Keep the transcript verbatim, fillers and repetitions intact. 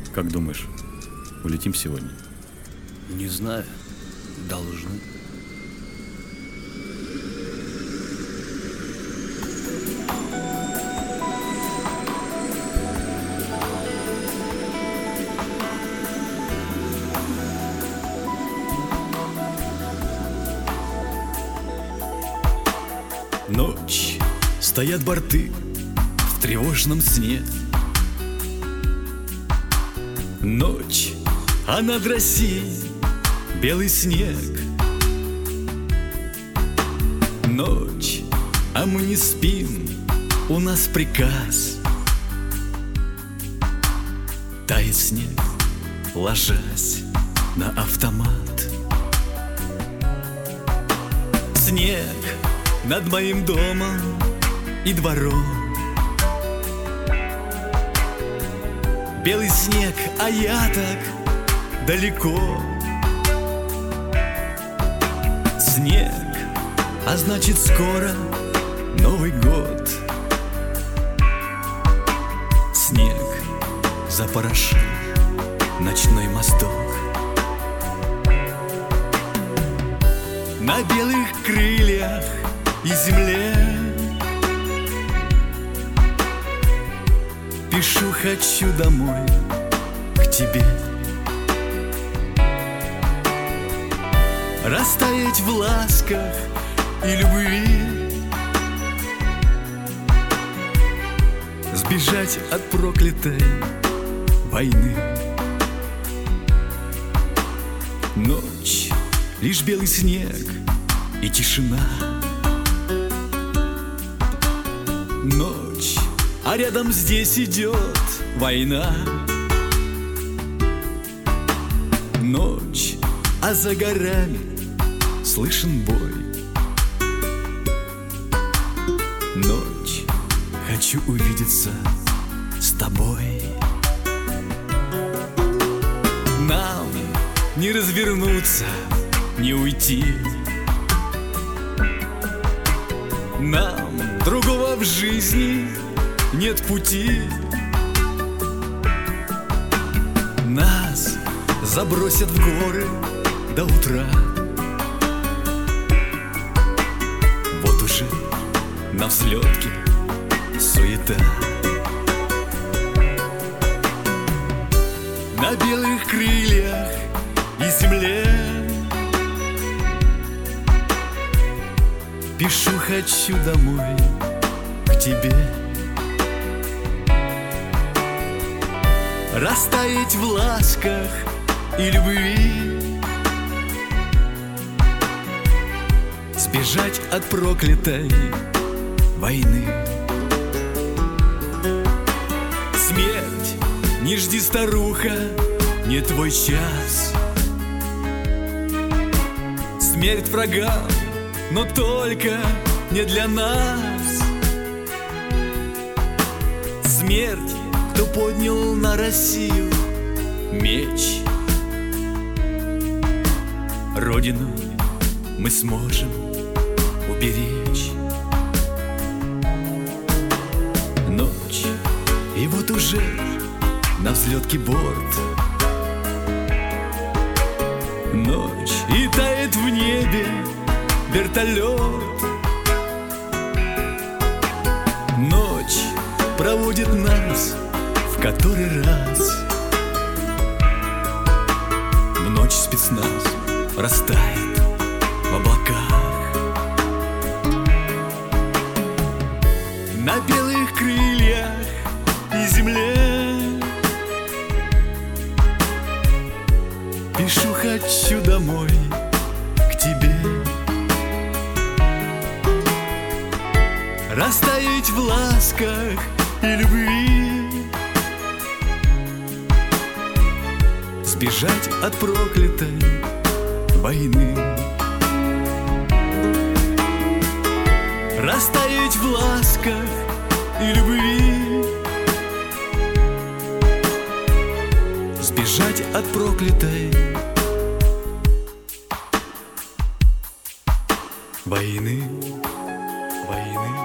Как думаешь, улетим сегодня? Не знаю. Должны. Ночь, стоят борты в тревожном сне. Ночь, а над Россией белый снег. Ночь, а мы не спим, у нас приказ. Тает снег, ложась на автомат. Снег над моим домом и двором. Белый снег, а я так далеко. Снег, а значит скоро Новый год. Снег запорошил ночной мосток. На белых крыльях и земле пишу: хочу домой к тебе. Растаять в ласках и любви, сбежать от проклятой войны. Ночь, лишь белый снег и тишина. Ночь, а рядом здесь идет война. Ночь, а за горами слышен бой. Ночь, хочу увидеться с тобой. Нам не развернуться, не уйти. Нам другого в жизни нет пути. Нас забросят в горы до утра. Вот уже на взлетке суета. На белых крыльях и земле пишу: хочу домой к тебе. Растаять в ласках и любви, сбежать от проклятой войны. Смерть, не жди, старуха, не твой час. Смерть врагам, но только не для нас. Смерть, кто поднял на Россию меч. Родину мы сможем уберечь. Ночь, и вот уже на взлетке борт. Ночь, и тает в небе вертолет. Ночь проводит нас в который раз. В ночь спецназ растает в облаках. На белых крыльях и земле пишу: хочу домой к тебе. Растаять в ласках и любви, сбежать от проклятой войны. Растаять в ласках и любви, сбежать от проклятой войны. Войны.